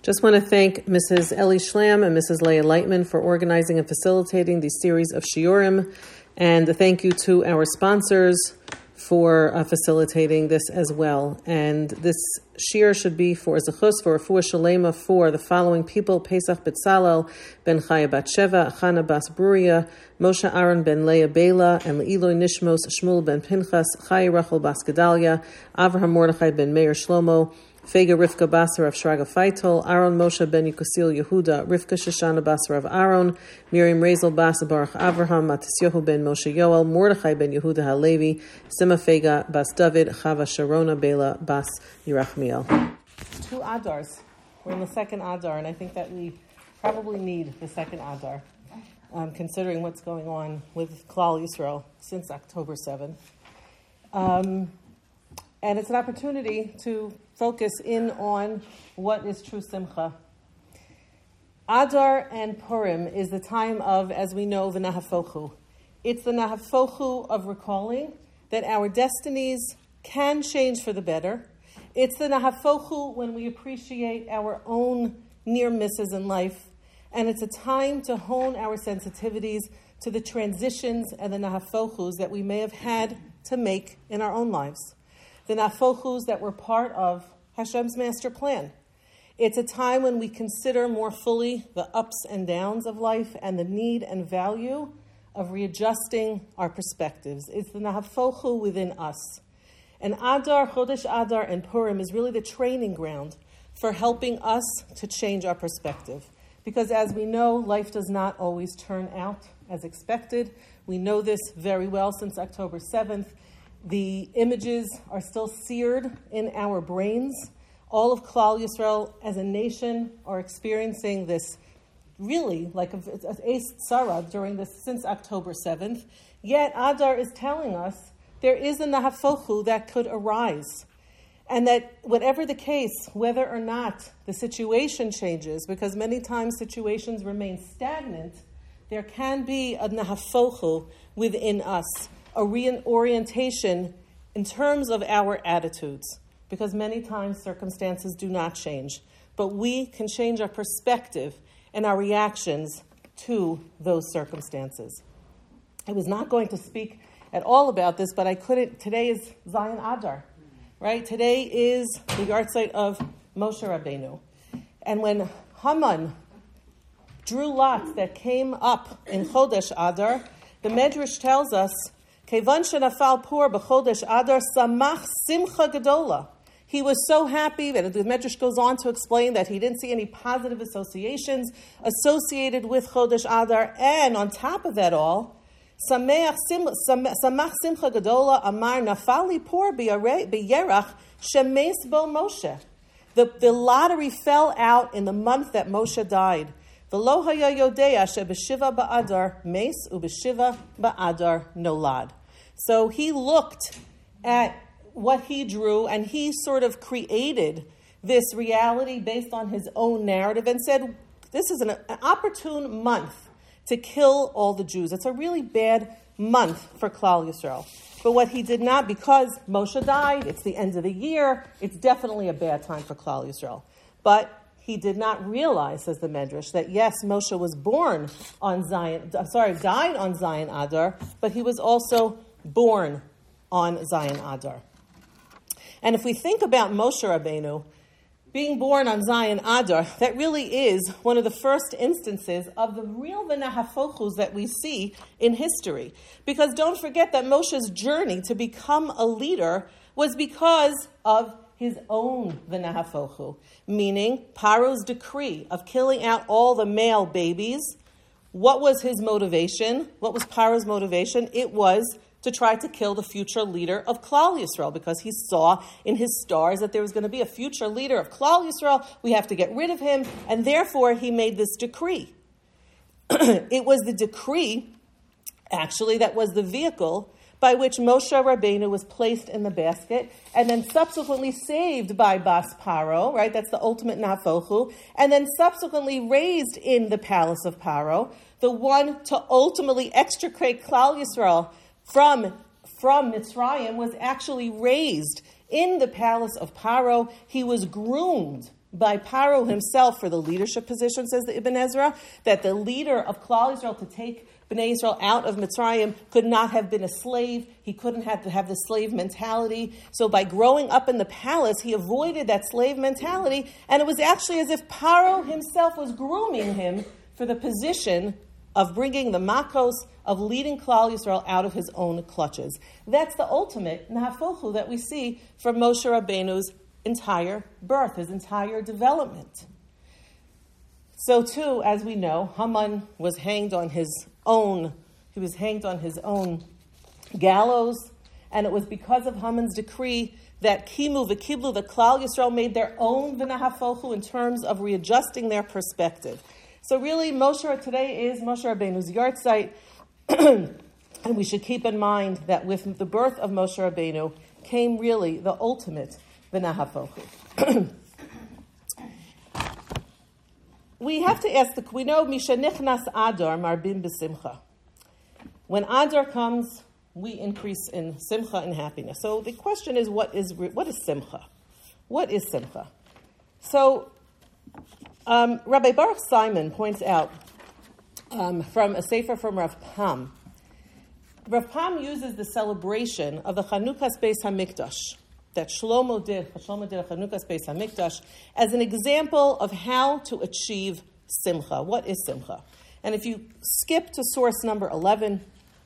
Just want to thank Mrs. Ellie Schlam and Mrs. Leah Lightman for organizing and facilitating these series of shiurim, and a thank you to our sponsors for facilitating this as well. And this shiur should be for Zechus, for Refuah Shalema, for the following people: Pesach Betzalel ben Chaya bat Sheva, Chana bas Bruria, Moshe Aaron ben Leah Bela, and Le'iloi Nishmos Shmuel ben Pinchas, Chaya Rachel bas Gedalia, Avraham Mordechai ben Meir Shlomo, Fega Rivka Basar of Shraga Feitel, Aaron Moshe ben Yukosil Yehuda, Rivka Shoshana Basar of Aaron, Miriam Razel Bas Baruch Avraham, Matisyahu ben Moshe Yoel, Mordechai ben Yehuda Halevi, Sima Fega Bas David, Chava Sharona Bela Bas Yerachmiel. 2 Adars. We're in the second Adar, and I think that we probably need the second Adar, considering what's going on with Klal Yisrael since October 7th. And it's an opportunity to focus in on what is true simcha. Adar and Purim is the time of, as we know, the Nahafochu. It's the Nahafochu of recalling that our destinies can change for the better. It's the Nahafochu when we appreciate our own near misses in life. And it's a time to hone our sensitivities to the transitions and the Nahafochus that we may have had to make in our own lives. The nafochus that were part of Hashem's master plan. It's a time when we consider more fully the ups and downs of life and the need and value of readjusting our perspectives. It's the nafochu within us. And Adar, Chodesh Adar, and Purim is really the training ground for helping us to change our perspective. Because as we know, life does not always turn out as expected. We know this very well since October 7th. The images are still seared in our brains. All of Klal Yisrael as a nation are experiencing this really like a Eis Tzara during this since October 7th. Yet Adar is telling us there is a Nahafochu that could arise. And that whatever the case, whether or not the situation changes, because many times situations remain stagnant, there can be a Nahafochu within us, a reorientation in terms of our attitudes, because many times circumstances do not change, but we can change our perspective and our reactions to those circumstances. I was not going to speak at all about this, but I couldn't. Today is Zion Adar, right? Today is the yahrzeit of Moshe Rabbeinu. And when Haman drew lots that came up in Chodesh Adar, the Medrash tells us, Kevan shenafal pur b'chodesh Adar samach simcha gedola. He was so happy that the Medrash goes on to explain that he didn't see any positive associations associated with Chodesh Adar, and on top of that all, samach simcha gedola amar nafali pur b'yerach shemes bo Moshe. The lottery fell out in the month that Moshe died. V'lo haya yodea shebeshiva ba'adar mes ubeshiva ba'adar nolad. So he looked at what he drew and he sort of created this reality based on his own narrative and said, this is an opportune month to kill all the Jews. It's a really bad month for Klal Yisrael. But what he did not, because Moshe died, it's the end of the year, it's definitely a bad time for Klal Yisrael. But he did not realize, says the Medrash, that yes, Moshe was died on Zion Adar, but he was also born on Zion Adar. And if we think about Moshe Rabbeinu being born on Zion Adar, that really is one of the first instances of the real Nahafochus that we see in history. Because don't forget that Moshe's journey to become a leader was because of his own V'nahafochu, meaning Paro's decree of killing out all the male babies. What was his motivation? What was Paro's motivation? It was to try to kill the future leader of Klal Yisrael, because he saw in his stars that there was going to be a future leader of Klal Yisrael. We have to get rid of him, and therefore he made this decree. It was the decree, actually, that was the vehicle by which Moshe Rabbeinu was placed in the basket and then subsequently saved by Bas Paro, right? That's the ultimate Nafochu. And then subsequently raised in the palace of Paro, the one to ultimately extricate Klal Yisrael from Mitzrayim was actually raised in the palace of Paro. He was groomed by Paro himself for the leadership position, says the Ibn Ezra, that the leader of Klal Yisrael to take Bnei Yisrael out of Mitzrayim could not have been a slave. He couldn't have to have the slave mentality. So by growing up in the palace, he avoided that slave mentality, and it was actually as if Paro himself was grooming him for the position of bringing the Makos, of leading Klal Yisrael out of his own clutches. That's the ultimate Nahafochu that we see from Moshe Rabbeinu's entire birth, his entire development. So too, as we know, Haman was hanged on his own gallows, and it was because of Haman's decree that Kimu v'Kiblu, the Klal Yisrael, made their own V'nahafochu in terms of readjusting their perspective. So really, today is Moshe Rabbeinu's yahrzeit, and we should keep in mind that with the birth of Moshe Rabbeinu came really the ultimate V'nahafochu. We have to ask, we know Misha Nichnas Adar Marbim B'Simcha. When Adar comes, we increase in Simcha and happiness. So the question is, what is Simcha? What is Simcha? So Rabbi Baruch Simon points out from a sefer from Rav Pam. Rav Pam uses the celebration of the Chanukas Beis Hamikdash that Shlomo did a Chanukas Beis Hamikdash as an example of how to achieve Simcha. What is Simcha? And if you skip to source number 11,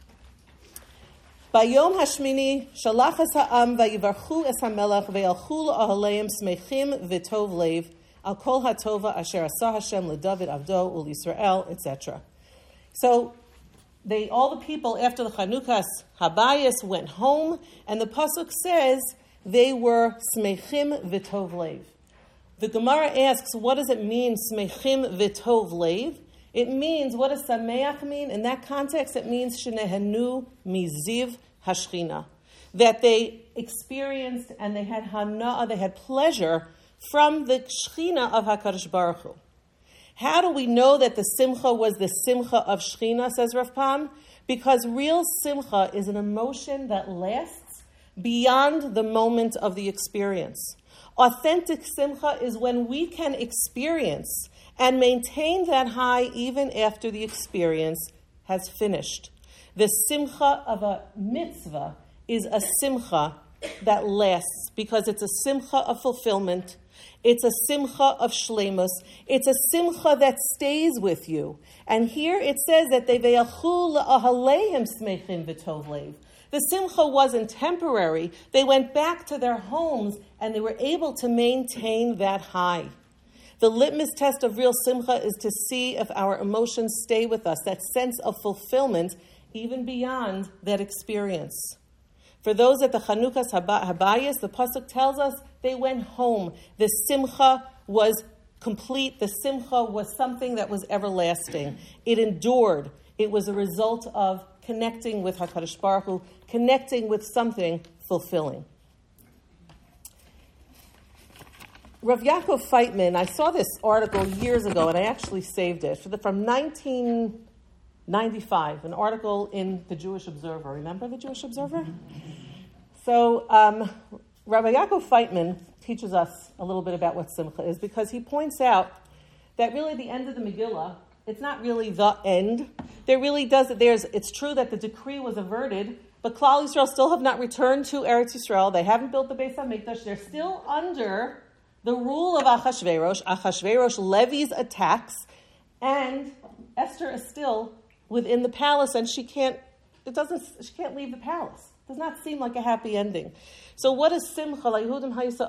Bayom Hashmini Shalach es ha'am vayivarchu es hamelach ve'alchu la'ahaleim smechim v'tov leiv al kol hatova asher asah Hashem leDavid avdo u'Yisrael, etc. So all the people after the Chanukas Habayis went home, and the pasuk says they were smechim v'tov leiv. The Gemara asks, what does it mean, smechim v'tov leiv? It means, what does sameach mean? In that context, it means shenehenu miziv hashchina, that they experienced and they had hana'ah, they had pleasure from the Shechina of HaKadosh Baruch Hu. How do we know that the Simcha was the Simcha of Shechina, says Rav Pam? Because real Simcha is an emotion that lasts beyond the moment of the experience. Authentic Simcha is when we can experience and maintain that high even after the experience has finished. The Simcha of a mitzvah is a Simcha that lasts because it's a Simcha of fulfillment. It's a Simcha of shleimus. It's a Simcha that stays with you. And here it says that they ve'alchu la'ahaleim smechim v'tov leiv. The Simcha wasn't temporary. They went back to their homes and they were able to maintain that high. The litmus test of real Simcha is to see if our emotions stay with us, that sense of fulfillment, even beyond that experience. For those at the Chanukas Habayis, the pasuk tells us they went home. The Simcha was complete. The Simcha was something that was everlasting. It endured. It was a result of connecting with HaKadosh Baruch Hu, connecting with something fulfilling. Rav Yaakov Feitman, I saw this article years ago, and I actually saved it, from 1995, an article in the Jewish Observer. Remember the Jewish Observer? So Rabbi Yaakov Feitman teaches us a little bit about what Simcha is, because he points out that really the end of the Megillah, it's not really the end. It's true that the decree was averted, but Klal Yisrael still have not returned to Eretz Yisrael. They haven't built the Beis HaMikdash. They're still under the rule of Achashverosh. Achashverosh levies attacks, and Esther is still within the palace, and she can't leave the palace. It does not seem like a happy ending. So what is Simcha? What is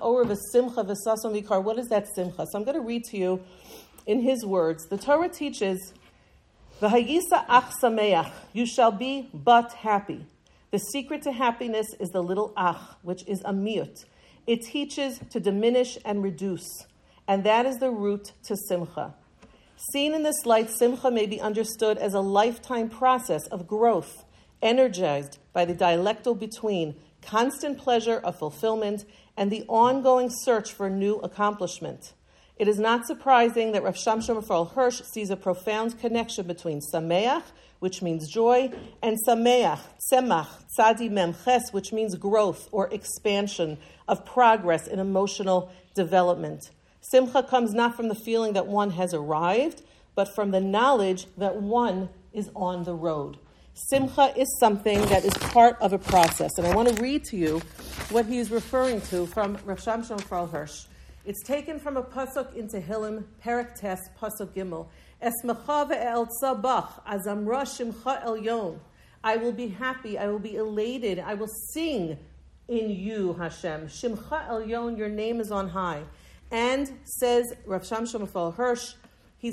that Simcha? So I'm going to read to you in his words. The Torah teaches, V'hayisa ach sameach, you shall be but happy. The secret to happiness is the little ach, which is a miyut. It teaches to diminish and reduce, and that is the root to Simcha. Seen in this light, Simcha may be understood as a lifetime process of growth, energized by the dialectal between constant pleasure of fulfillment and the ongoing search for new accomplishment. It is not surprising that Rav Shamshon Raphael Hirsch sees a profound connection between Sameach, which means joy, and Sameach, Tzemach, Tzadi Mem Ches, which means growth or expansion of progress in emotional development. Simcha comes not from the feeling that one has arrived, but from the knowledge that one is on the road. Simcha is something that is part of a process. And I want to read to you what he is referring to from Rav Shamshon Frau Hirsch. It's taken from a pasuk in Tehillim, Perek Tes, pasuk Gimel. Esmecha ve'el tzabach, azamra shimcha elyon. I will be happy, I will be elated, I will sing in you, Hashem. Shimcha elyon, your name is on high. And says Rav Shamshon Frau Hirsch, he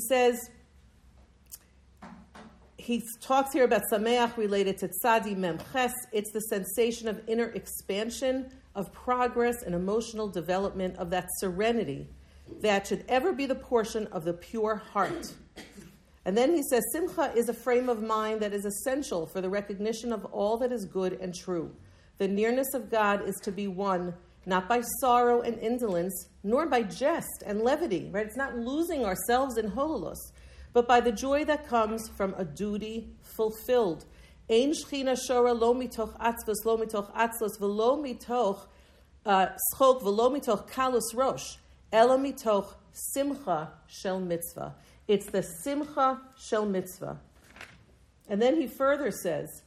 talks here about Sameach related to Tzadi Mem Ches. It's the sensation of inner expansion, of progress and emotional development, of that serenity that should ever be the portion of the pure heart. And then he says, Simcha is a frame of mind that is essential for the recognition of all that is good and true. The nearness of God is to be won, not by sorrow and indolence, nor by jest and levity, right? It's not losing ourselves in hololus, but by the joy that comes from a duty fulfilled. Ein shchina shora lo mitoch atzvos, lo mitoch atzlos, velo mitoch schok, velo mitoch kalus rosh, ela mitoch simcha shel mitzvah. It's the simcha shel mitzvah. And then he further says,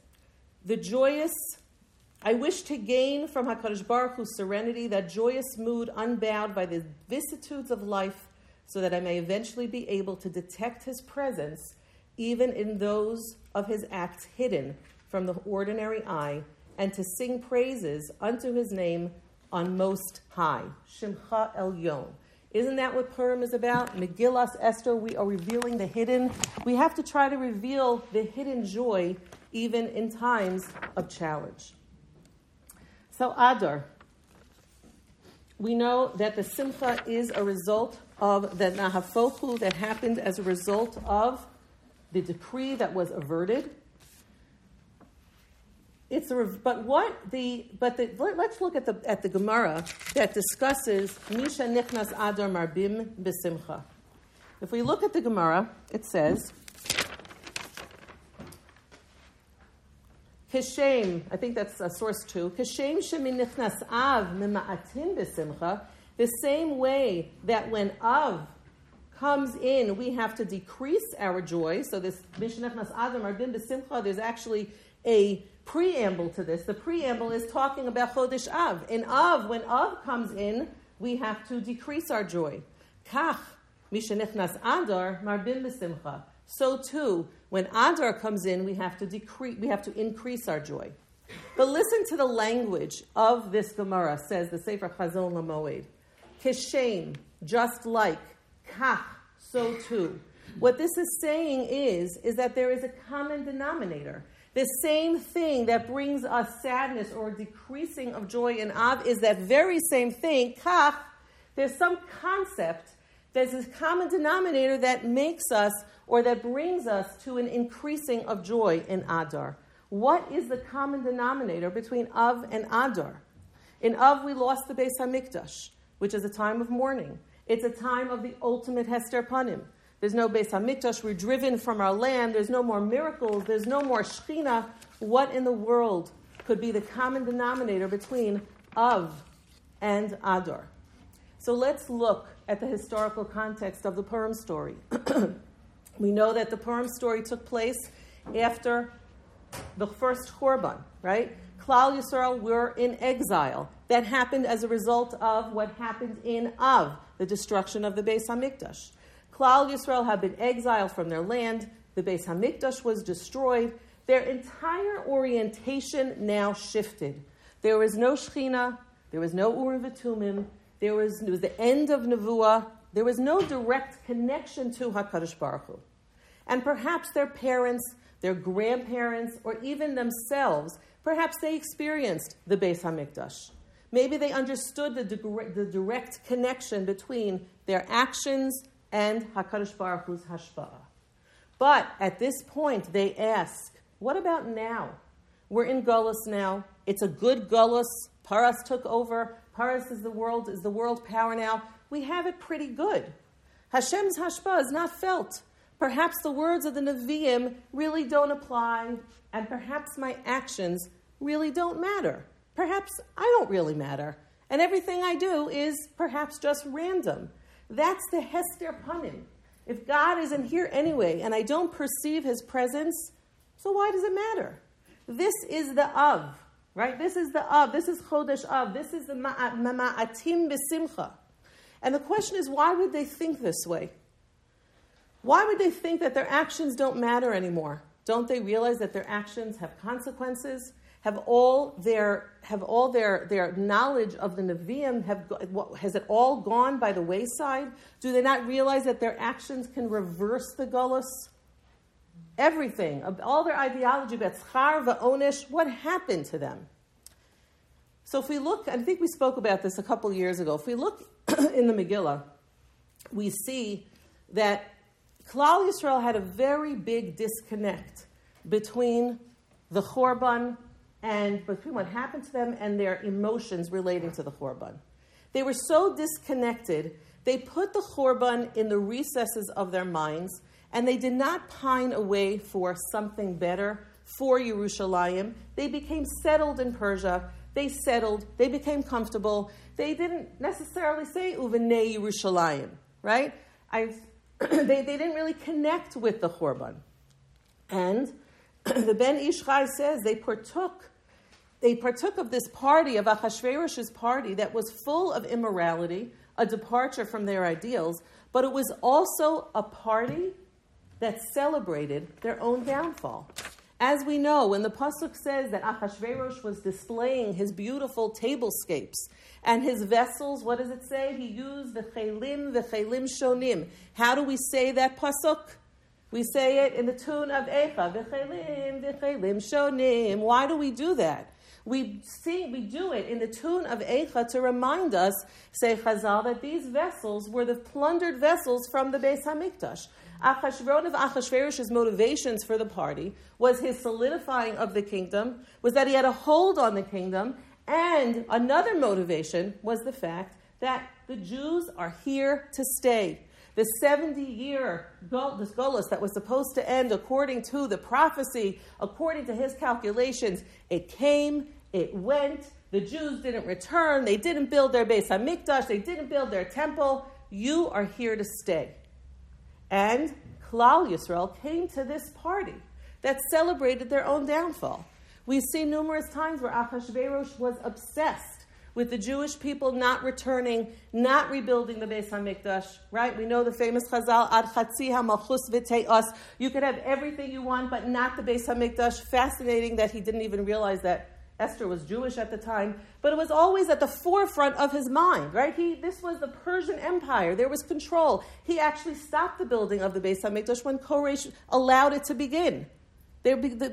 I wish to gain from HaKadosh Baruch Hu's serenity, that joyous mood unbowed by the vicissitudes of life, so that I may eventually be able to detect his presence even in those of his acts hidden from the ordinary eye, and to sing praises unto his name on most high. Shimcha Elyon. Isn't that what Purim is about? Megillas Esther, we are revealing the hidden. We have to try to reveal the hidden joy even in times of challenge. So Adar, we know that the Simcha is a result of the Nahafochu that happened as a result of the decree that was averted. Let's look at the Gemara that discusses Misha Nichnas Adar Marbim B'Simcha. If we look at the Gemara, it says, Kishem, I think that's source 2. Kishem Shemi Nichnas Av Mima'atin B'Simcha. The same way that when Av comes in, we have to decrease our joy. So this Misha Nichnas Adar Marbim B'Simcha, there's actually a preamble to this. The preamble is talking about Chodesh Av. In Av, when Av comes in, we have to decrease our joy. Kach, Misha Nichnas Adar Marbim B'Simcha. So too, when Adar comes in, we have to increase our joy. But listen to the language of this Gemara, says the Sefer Chazon Lamoed. Kishem, just like. Kach, so too. What this is saying is that there is a common denominator. The same thing that brings us sadness or decreasing of joy in Av is that very same thing, Kach. There's some concept, there's this common denominator that makes us or that brings us to an increasing of joy in Adar. What is the common denominator between Av and Adar? In Av, we lost the Beis HaMikdash, which is a time of mourning. It's a time of the ultimate Hester Panim. There's no Beis HaMikdash. We're driven from our land. There's no more miracles. There's no more Shechina. What in the world could be the common denominator between Av and Adar? So let's look at the historical context of the Purim story. We know that the Purim story took place after the first Korban, right? Klal Yisrael were in exile. That happened as a result of what happened in Av, the destruction of the Beis HaMikdash. Klal Yisrael had been exiled from their land. The Beis HaMikdash was destroyed. Their entire orientation now shifted. There was no Shechina. There was no Urim V'Tumim. It was the end of Nevuah. There was no direct connection to HaKadosh Baruch Hu. And perhaps their parents, their grandparents, or even themselves, perhaps they experienced the Beis HaMikdash. Maybe they understood the direct connection between their actions and HaKadosh Baruch Hu's hashpa'ah. But at this point, they ask, what about now? We're in Gullus now. It's a good Gullus. Paras took over. Paras is the world power now. We have it pretty good. Hashem's hashpa'ah is not felt. Perhaps the words of the Nevi'im really don't apply, and perhaps my actions really don't matter. Perhaps I don't really matter, and everything I do is perhaps just random. That's the Hester Panim. If God isn't here anyway, and I don't perceive his presence, so why does it matter? This is the Av, right? This is the Av. This is Chodesh Av. This is the Ma'atim B'Simcha. And the question is, why would they think this way? Why would they think that their actions don't matter anymore? Don't they realize that their actions have consequences? Have all their knowledge of the Nevi'im, has it all gone by the wayside? Do they not realize that their actions can reverse the Golus? Everything, all their ideology about Schar va'onesh, what happened to them? So if we look, I think we spoke about this a couple years ago. If we look in the Megillah, we see that Klal Yisrael had a very big disconnect between the Chorban and between what happened to them and their emotions relating to the Chorban. They were so disconnected, they put the Chorban in the recesses of their minds, and they did not pine away for something better for Yerushalayim. They became settled in Persia. They settled. They became comfortable. They didn't necessarily say Uvenei Yerushalayim, right? They didn't really connect with the Chorban. And the Ben Ish Chai says they partook of this party, of Achashverosh's party, that was full of immorality, a departure from their ideals, but it was also a party that celebrated their own downfall. As we know, when the Pasuk says that Achashverosh was displaying his beautiful tablescapes and his vessels, what does it say? He used the chelim shonim. How do we say that Pasuk? We say it in the tune of Eicha, v'chelim shonim. Why do we do that? We do it in the tune of Eicha to remind us, say Chazal, that these vessels were the plundered vessels from the Beis HaMikdash. One of Achashverosh's motivations for the party was his solidifying of the kingdom, was that he had a hold on the kingdom, and another motivation was the fact that the Jews are here to stay. The 70-year Golus that was supposed to end according to the prophecy, according to his calculations, it came, it went, the Jews didn't return, they didn't build their Beis HaMikdash, they didn't build their temple. You are here to stay. And Klal Yisrael came to this party that celebrated their own downfall. We see numerous times where Achashverosh was obsessed with the Jewish people not returning, not rebuilding the Beis HaMikdash, right? We know the famous Chazal, Ad Chatzi HaMalchus V'Te'os. You could have everything you want, but not the Beis HaMikdash. Fascinating that he didn't even realize that Esther was Jewish at the time, but it was always at the forefront of his mind, right? This was the Persian Empire. There was control. He actually stopped the building of the Beis HaMikdash when Koresh allowed it to begin. The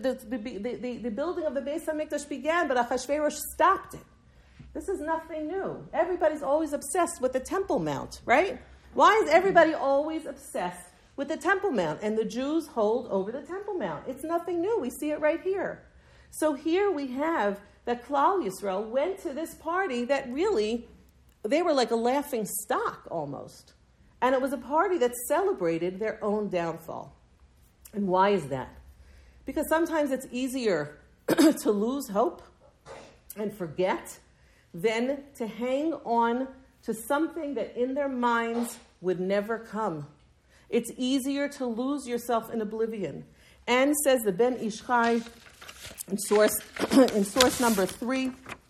building of the Beis HaMikdash began, but Achashverosh stopped it. This is nothing new. Everybody's always obsessed with the Temple Mount, right? Why is everybody always obsessed with the Temple Mount? And the Jews hold over the Temple Mount. It's nothing new. We see it right here. So here we have that Klal Yisrael went to this party that really, they were like a laughing stock almost. And it was a party that celebrated their own downfall. And why is that? Because sometimes it's easier to lose hope and forget than to hang on to something that in their minds would never come. It's easier to lose yourself in oblivion. And says the Ben Ish Chai, in source number 3,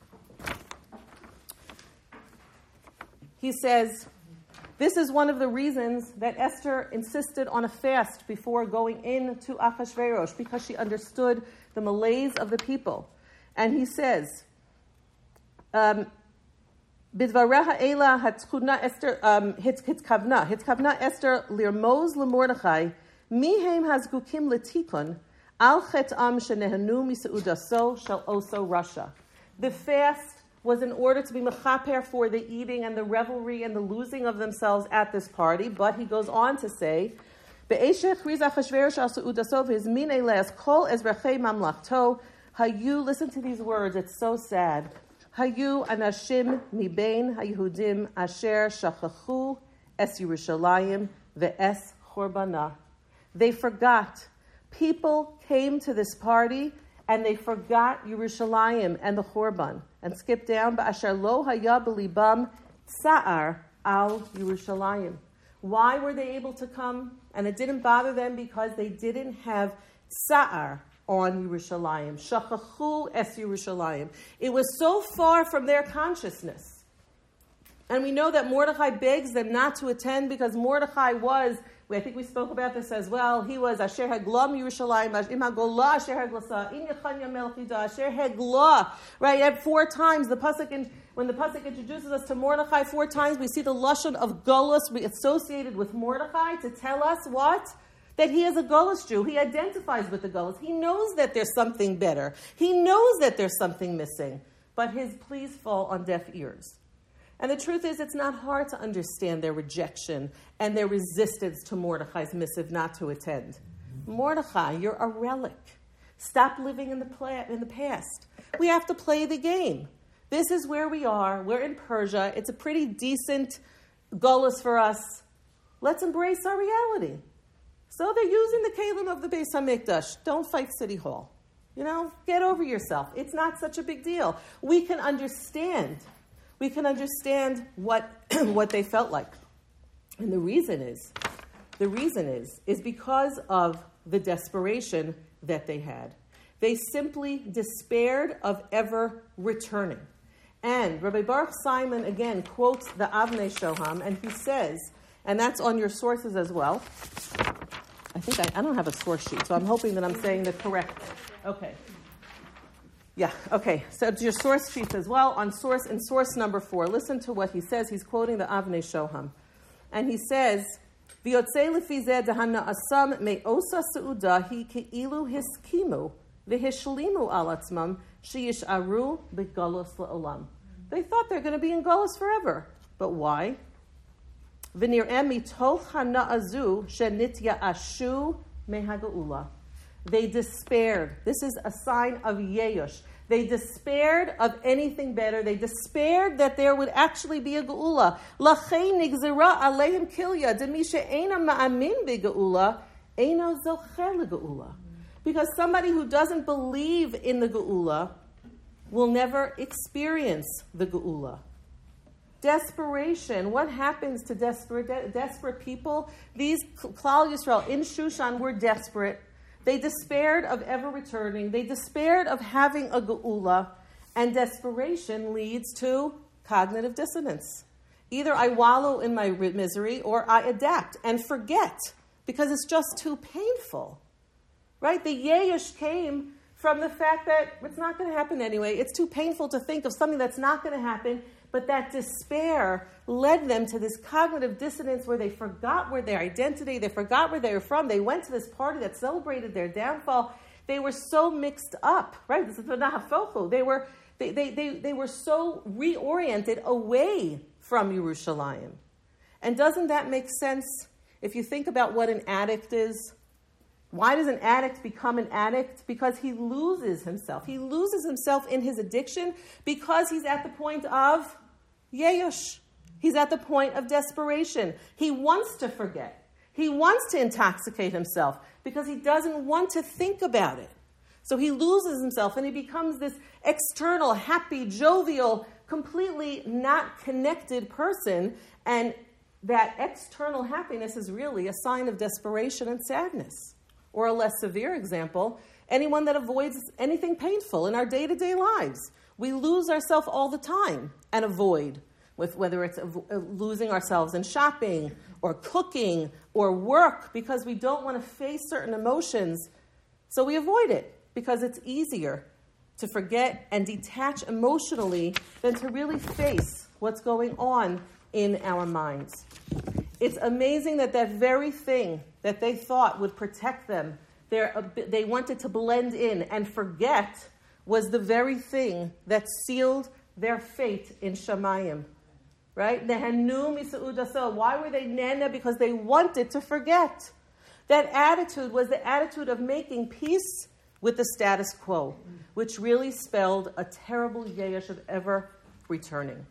he says, this is one of the reasons that Esther insisted on a fast before going into Achashverosh, because she understood the malaise of the people. And he says, Bidvareha Ela Hatzchudna Esther Hitzkavna Esther Lirmoz Lemordechai Mihem Hazgukim Letikon Al Chetam Shenehanu Miseudaso Shall Oso Rasha. The fast was in order to be mechaper for the eating and the revelry and the losing of themselves at this party. But he goes on to say, listen to these words, it's so sad. Hayu anashim mibein haYehudim asher shachachu es Yerushalayim ve'es chorbana. They forgot. People came to this party and they forgot Yerushalayim and the Chorban, and skipped down. Ba'asher lo haya b'libam tsa'ar al Yerushalayim. Why were they able to come? And it didn't bother them because they didn't have tsa'ar on Yerushalayim. Shachachu es Yerushalayim. It was so far from their consciousness. And we know that Mordechai begs them not to attend because Mordechai was, I think we spoke about this as well, he was Asher Haglam Yerushalayim, Im Hagolah Asher Haglasa, In Yechanya Melchida, Asher Haglah. Right, at 4 times, when the Pasuk introduces us to Mordechai 4 times, we see the lashon of Golus associated with Mordechai to tell us what? That he is a Golus Jew. He identifies with the Golus. He knows that there's something better. He knows that there's something missing. But his pleas fall on deaf ears. And the truth is, it's not hard to understand their rejection and their resistance to Mordechai's missive not to attend. Mordechai, you're a relic. Stop living in the past. We have to play the game. This is where we are. We're in Persia. It's a pretty decent Golus for us. Let's embrace our reality. So they're using the Kalim of the Beis HaMikdash. Don't fight City Hall. Get over yourself. It's not such a big deal. We can understand what what they felt like. And the reason is because of the desperation that they had. They simply despaired of ever returning. And Rabbi Baruch Simon again quotes the Avnei Shoham, and he says, and that's on your sources as well. I think I don't have a source sheet, so I'm hoping that I'm saying the correct. Okay. Yeah, okay. So it's your source sheets as well. In source number 4, listen to what he says. He's quoting the Avnei Shoham. And he says, V'yotzei lefi zeh dehana asam me'osa seuda hi ke'ilu hiskimu v'hishlimu al atzmam sheyisharu b'galus la'olam. They thought they're going to be in Galus forever. But why? V'nir'eh mitoch hana'azu shenitya'ashu mehaga'ula. They despaired. This is a sign of Yeyush. They despaired of anything better. They despaired that there would actually be a Geula. Lachei nigzera aleim kilya demi she'ena ma'amin begeula eino zocher legeula. Because somebody who doesn't believe in the Geula will never experience the Geula. Desperation. What happens to desperate people? These Klal Yisrael in Shushan were desperate. They despaired of ever returning. They despaired of having a geula. And desperation leads to cognitive dissonance. Either I wallow in my misery or I adapt and forget because it's just too painful. Right? The Yeyish came from the fact that it's not going to happen anyway. It's too painful to think of something that's not going to happen. But that despair led them to this cognitive dissonance where they forgot their identity, they forgot where they were from. They went to this party that celebrated their downfall. They were so mixed up, right? This is the Nahafochu. They were so reoriented away from Yerushalayim. And doesn't that make sense? If you think about what an addict is, why does an addict become an addict? Because he loses himself. He loses himself in his addiction because he's at the point of Yeyush. He's at the point of desperation. He wants to forget. He wants to intoxicate himself because he doesn't want to think about it. So he loses himself and he becomes this external, happy, jovial, completely not connected person. And that external happiness is really a sign of desperation and sadness. Or a less severe example, anyone that avoids anything painful in our day-to-day lives. We lose ourselves all the time and avoid, with whether it's losing ourselves in shopping or cooking or work because we don't want to face certain emotions. So we avoid it because it's easier to forget and detach emotionally than to really face what's going on in our minds. It's amazing that very thing that they thought would protect them, they wanted to blend in and forget, was the very thing that sealed their fate in Shamayim. Right? Nehenu misa'udaso. Why were they nena? Because they wanted to forget. That attitude was the attitude of making peace with the status quo, which really spelled a terrible yesh of ever returning.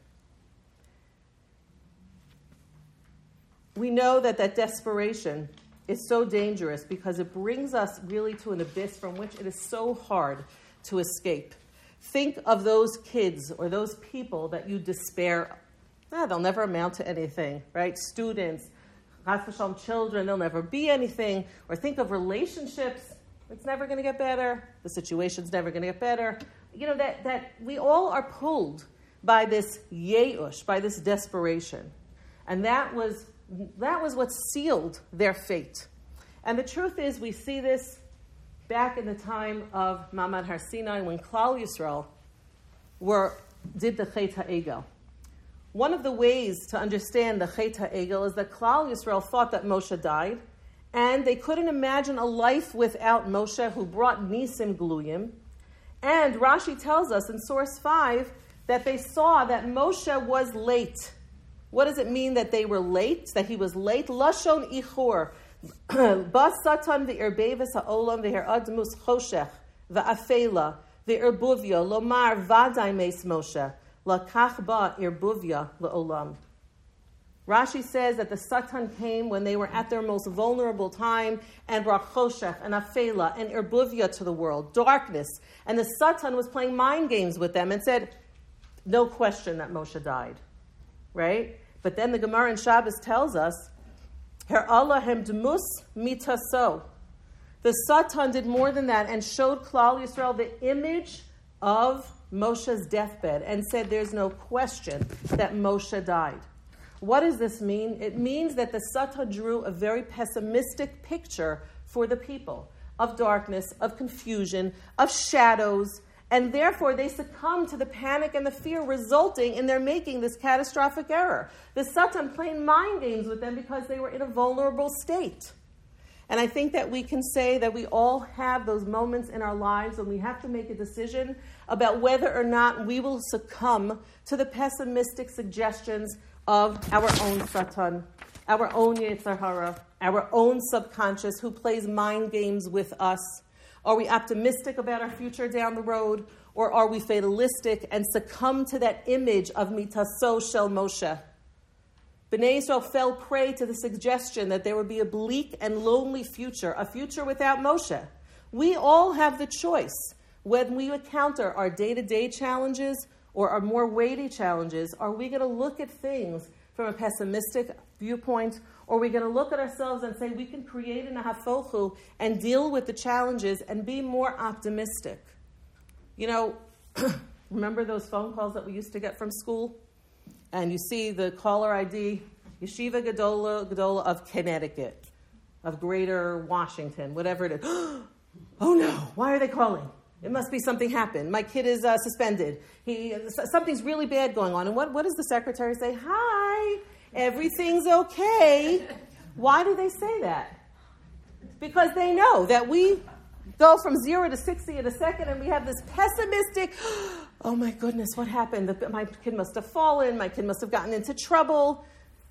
We know that desperation is so dangerous because it brings us really to an abyss from which it is so hard to escape. Think of those kids or those people that you despair they'll never amount to anything, right? Students, children, they'll never be anything. Or think of relationships. It's never going to get better. The situation's never going to get better. That we all are pulled by this yeush, by this desperation. And that was what sealed their fate. And the truth is, we see this back in the time of Ma'amad Har Sinai, when Klal Yisrael did the Chet HaEgel. One of the ways to understand the Chet HaEgel is that Klal Yisrael thought that Moshe died, and they couldn't imagine a life without Moshe, who brought Nisim Gluyim. And Rashi tells us in source 5 that they saw that Moshe was late. What does it mean that they were late? That he was late? Lashon ichur. Bas satan v'irbevis ha'olam v'her'admus choshech v'afela v'irbuvya lomar vaday meis Moshe lakach ba irbuvya le'olam. Rashi says that the Satan came when they were at their most vulnerable time and brought choshech and afela and irbuvya to the world, darkness. And the Satan was playing mind games with them and said, no question that Moshe died, right? But then the Gemara in Shabbos tells us, Her Allah hem dmus mitaso. The Satan did more than that and showed Klal Yisrael the image of Moshe's deathbed and said there's no question that Moshe died. What does this mean? It means that the Satan drew a very pessimistic picture for the people of darkness, of confusion, of shadows, and therefore they succumbed to the panic and the fear, resulting in their making this catastrophic error. The Satan played mind games with them because they were in a vulnerable state. And I think that we can say that we all have those moments in our lives when we have to make a decision about whether or not we will succumb to the pessimistic suggestions of our own Satan, our own Yetzer Hara, our own subconscious who plays mind games with us. Are we optimistic about our future down the road, or are we fatalistic and succumb to that image of mitaso shel Moshe? Bnei Yisrael fell prey to the suggestion that there would be a bleak and lonely future, a future without Moshe. We all have the choice when we encounter our day-to-day challenges or our more weighty challenges. Are we going to look at things from a pessimistic viewpoint, or are we going to look at ourselves and say we can create an hafochu and deal with the challenges and be more optimistic? Remember those phone calls that we used to get from school? And you see the caller ID, Yeshiva Gedola of Connecticut, of Greater Washington, whatever it is. Oh no, why are they calling? It must be something happened. My kid is suspended. Something's really bad going on. And what does the secretary say? Hi, everything's okay. Why do they say that? Because they know that we go from 0 to 60 in a second, and we have this pessimistic, oh my goodness, what happened? My kid must have fallen. My kid must have gotten into trouble.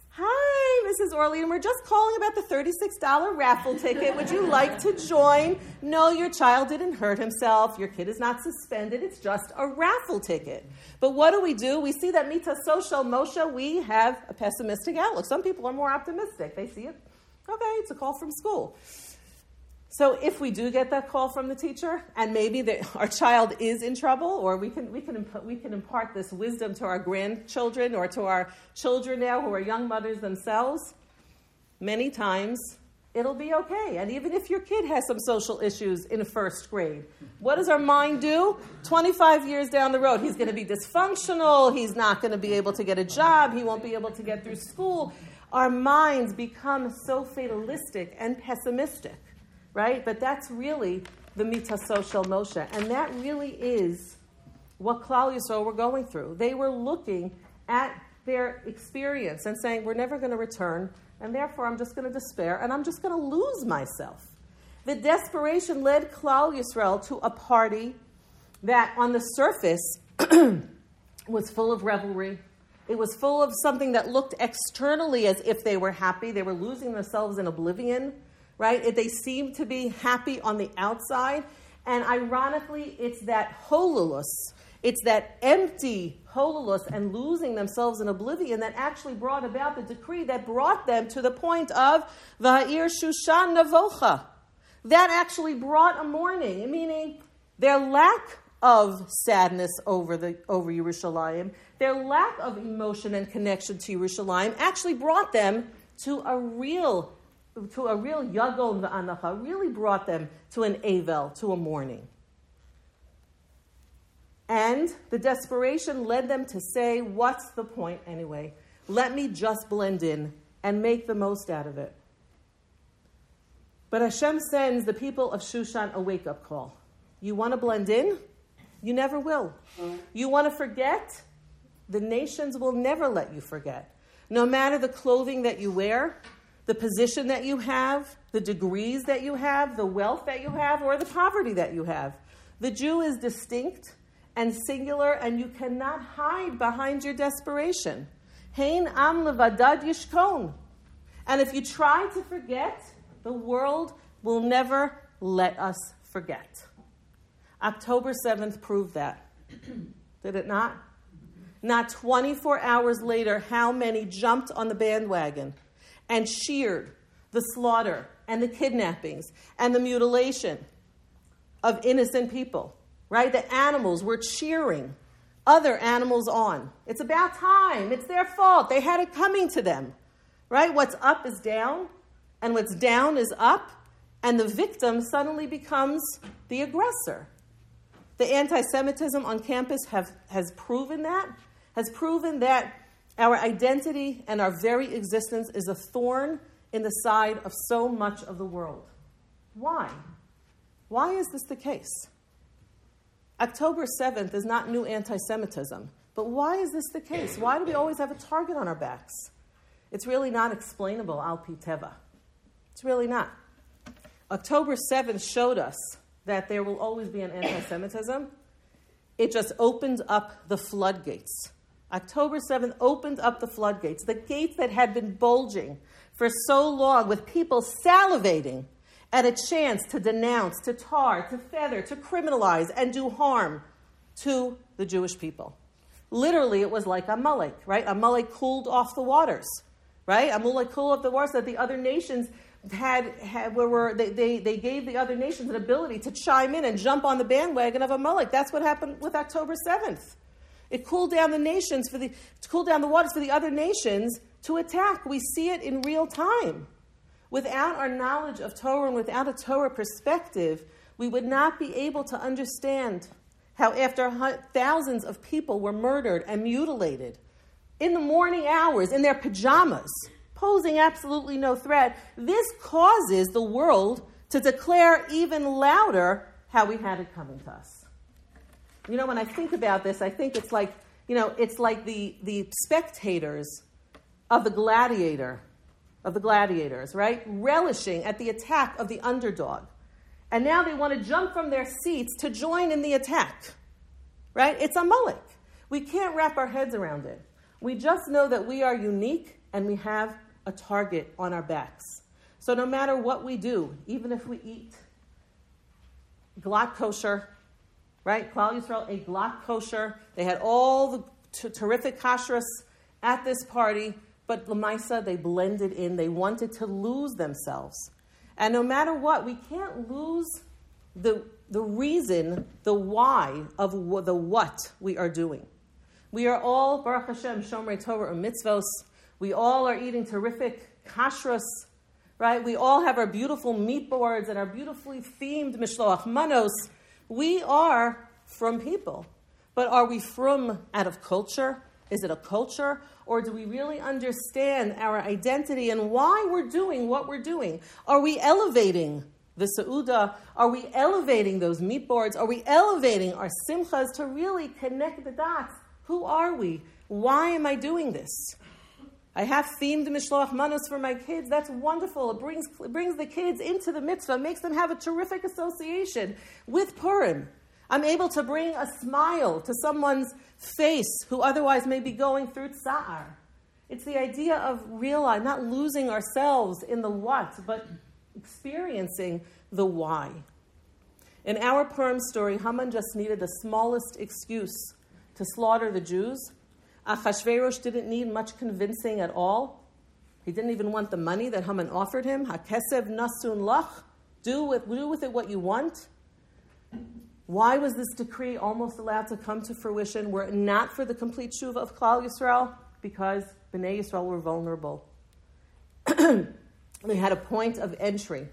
Hi, Mrs. Orlean. We're just calling about the $36 raffle ticket. Would you like to join? No, your child didn't hurt himself. Your kid is not suspended. It's just a raffle ticket. But what do? We see that mitaso shel Moshe, we have a pessimistic outlook. Some people are more optimistic. They see it. Okay, it's a call from school. So if we do get that call from the teacher, and maybe our child is in trouble, or we can impart this wisdom to our grandchildren or to our children now who are young mothers themselves, many times it'll be okay. And even if your kid has some social issues in first grade, what does our mind do? 25 years down the road, he's going to be dysfunctional, he's not going to be able to get a job, he won't be able to get through school. Our minds become so fatalistic and pessimistic. Right? But that's really the mitaso shel Moshe. And that really is what Klal Yisrael were going through. They were looking at their experience and saying, we're never going to return, and therefore I'm just going to despair, and I'm just going to lose myself. The desperation led Klal Yisrael to a party that on the surface was full of revelry. It was full of something that looked externally as if they were happy. They were losing themselves in oblivion. Right? They seem to be happy on the outside. And ironically, it's that hololus, it's that empty hololus and losing themselves in oblivion that actually brought about the decree that brought them to the point of Va'ir Shushan Navocha. That actually brought a mourning, meaning their lack of sadness over Yerushalayim, their lack of emotion and connection to Yerushalayim actually brought them to a real yagol v'anacha, really brought them to an avel, to a mourning. And the desperation led them to say, what's the point anyway? Let me just blend in and make the most out of it. But Hashem sends the people of Shushan a wake-up call. You want to blend in? You never will. You want to forget? The nations will never let you forget. No matter the clothing that you wear, the position that you have, the degrees that you have, the wealth that you have, or the poverty that you have. The Jew is distinct and singular, and you cannot hide behind your desperation. Hein am levadad yishkon. And if you try to forget, the world will never let us forget. October 7th proved that. Did it not? Not 24 hours later, how many jumped on the bandwagon and cheered the slaughter and the kidnappings and the mutilation of innocent people, right? The animals were cheering other animals on. It's about time. It's their fault. They had it coming to them, right? What's up is down, and what's down is up, and the victim suddenly becomes the aggressor. The anti-Semitism on campus has proven that our identity and our very existence is a thorn in the side of so much of the world. Why? Why is this the case? October 7th is not new anti-Semitism, but why is this the case? Why do we always have a target on our backs? It's really not explainable, al pi teva. It's really not. October 7th showed us that there will always be an anti-Semitism. It just opened up the floodgates. October 7th opened up the floodgates, the gates that had been bulging for so long with people salivating at a chance to denounce, to tar, to feather, to criminalize, and do harm to the Jewish people. Literally, it was like Amalek, right? Amalek cooled off the waters, right? Amalek cooled off the waters so that the other nations they gave the other nations an ability to chime in and jump on the bandwagon of Amalek. That's what happened with October 7th. It cooled down the waters for the other nations to attack. We see it in real time. Without our knowledge of Torah and without a Torah perspective, we would not be able to understand how after thousands of people were murdered and mutilated in the morning hours, in their pajamas, posing absolutely no threat, this causes the world to declare even louder how we had it coming to us. You know, when I think about this, I think it's like the spectators of the gladiators, right? Relishing at the attack of the underdog. And now they want to jump from their seats to join in the attack, right? It's Amalek. We can't wrap our heads around it. We just know that we are unique and we have a target on our backs. So no matter what we do, even if we eat glatt kosher, right? Klal Yisrael ate glatt kosher. They had all the terrific kashrus at this party, but l'maisa, they blended in. They wanted to lose themselves. And no matter what, we can't lose the reason, the why of the what we are doing. We are all, Baruch Hashem, Shomrei Torah or mitzvos. We all are eating terrific kashrus, right? We all have our beautiful meat boards and our beautifully themed mishloach manos. We are from people. But are we from out of culture? Is it a culture? Or do we really understand our identity and why we're doing what we're doing? Are we elevating the Seudah? Are we elevating those meat boards? Are we elevating our simchas to really connect the dots? Who are we? Why am I doing this? I have themed mishloach manos for my kids. That's wonderful. It brings the kids into the mitzvah, makes them have a terrific association with Purim. I'm able to bring a smile to someone's face who otherwise may be going through tsa'ar. It's the idea of realizing, not losing ourselves in the what, but experiencing the why. In our Purim story, Haman just needed the smallest excuse to slaughter the Jews. Achashverosh didn't need much convincing at all. He didn't even want the money that Haman offered him. HaKesev nasun lach. Do with it what you want. Why was this decree almost allowed to come to fruition were it not for the complete tshuva of Klal Yisrael? Because Bnei Yisrael were vulnerable. They had a point of entry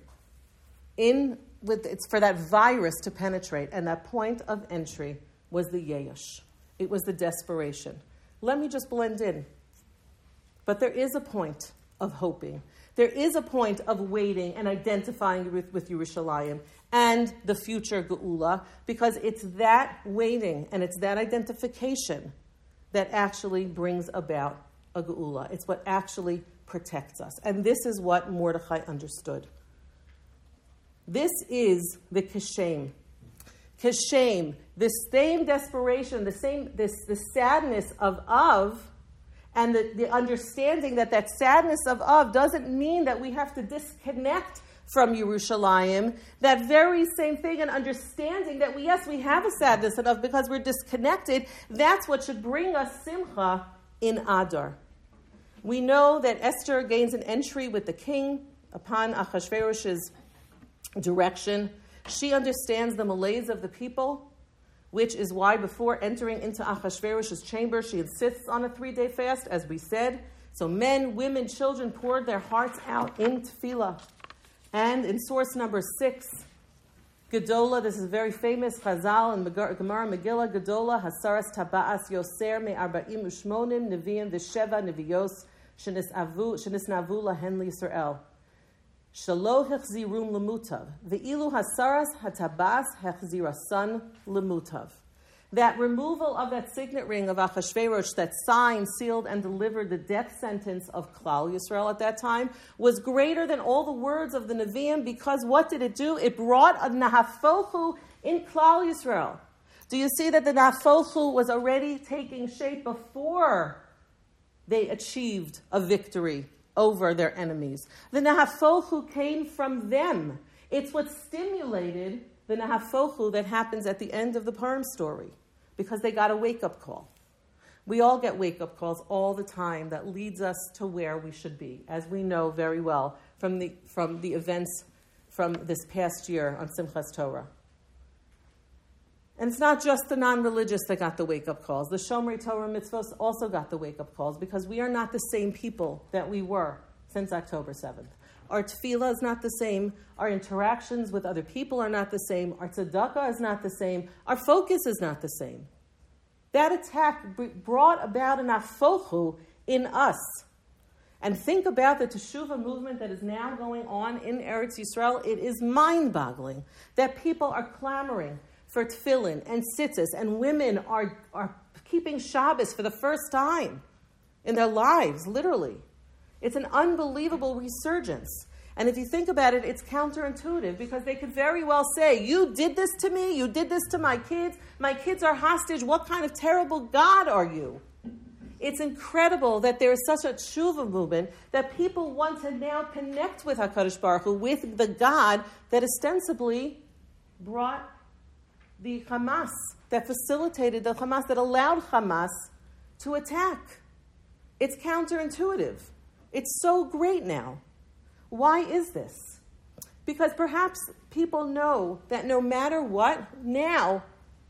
it's for that virus to penetrate, and that point of entry was the yesh. It was the desperation. Let me just blend in. But there is a point of hoping. There is a point of waiting and identifying with Yerushalayim and the future Geula, because it's that waiting and it's that identification that actually brings about a Geula. It's what actually protects us. And this is what Mordechai understood. This is the Keshem. Keshem, the same desperation, the sadness of, and the understanding that sadness of doesn't mean that we have to disconnect from Yerushalayim. That very same thing, and understanding that we have a sadness of because we're disconnected, that's what should bring us simcha in Adar. We know that Esther gains an entry with the king upon Achashverosh's direction. She understands the malaise of the people, which is why before entering into Achashverosh's chamber, she insists on a 3-day fast, as we said. So men, women, children poured their hearts out in tefillah. And in source number 6, Gedola, this is very famous, Chazal and Gemara Megillah, Gedola, Hasaras Taba'as Yoser Me'40 U'Shmonim Nevi'im V'Sheva Nevios Shenisnavu Lahen L'Yisrael. Shalo hechzirum lemutav. Ve'ilu hasaras hatabas hechzirasan lemutav. That removal of that signet ring of Achashverosh that signed, sealed, and delivered the death sentence of Klal Yisrael at that time was greater than all the words of the Nevi'im, because what did it do? It brought a nahafochu in Klal Yisrael. Do you see that the nahafochu was already taking shape before they achieved a victory over their enemies? The nahafochu came from them. It's what stimulated the nahafochu that happens at the end of the Purim story, because they got a wake-up call. We all get wake-up calls all the time that leads us to where we should be, as we know very well from the events from this past year on Simchas Torah. And it's not just the non-religious that got the wake-up calls. The Shomrei Torah mitzvos also got the wake-up calls, because we are not the same people that we were since October 7th. Our tefillah is not the same. Our interactions with other people are not the same. Our tzedakah is not the same. Our focus is not the same. That attack brought about an afochu in us. And think about the teshuvah movement that is now going on in Eretz Yisrael. It is mind-boggling that people are clamoring for tefillin and tzitzis, and women are keeping Shabbos for the first time in their lives, literally. It's an unbelievable resurgence. And if you think about it, it's counterintuitive, because they could very well say, you did this to me, you did this to my kids are hostage, what kind of terrible God are you? It's incredible that there is such a tshuva movement that people want to now connect with HaKadosh Baruch Hu, with the God that ostensibly brought the Hamas, that facilitated the Hamas, that allowed Hamas to attack. It's counterintuitive. It's so great now. Why is this? Because perhaps people know that no matter what, now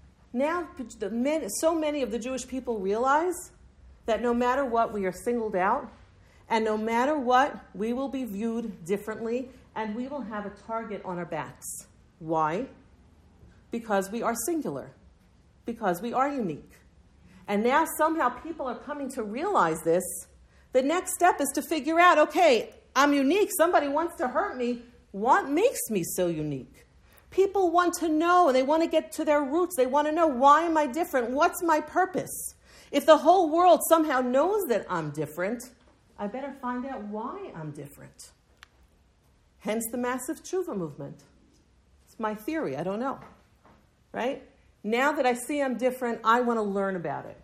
so many of the Jewish people realize that no matter what, we are singled out, and no matter what, we will be viewed differently, and we will have a target on our backs. Why? Because we are singular, because we are unique. And now somehow people are coming to realize this. The next step is to figure out, okay, I'm unique. Somebody wants to hurt me. What makes me so unique? People want to know, and they want to get to their roots. They want to know, why am I different? What's my purpose? If the whole world somehow knows that I'm different, I better find out why I'm different. Hence the massive tshuva movement. It's my theory. I don't know. Right? Now that I see I'm different, I want to learn about it.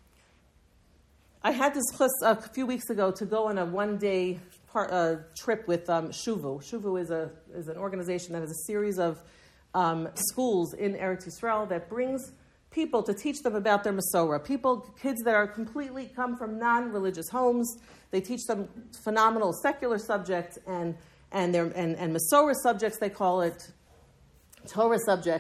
I had this chus a few weeks ago to go on a one-day trip with Shuvu. Shuvu is an organization that has a series of schools in Eretz Yisrael that brings people to teach them about their Masorah. Kids that are completely come from non-religious homes. They teach them phenomenal secular subjects and Masorah subjects, they call it, Torah subjects.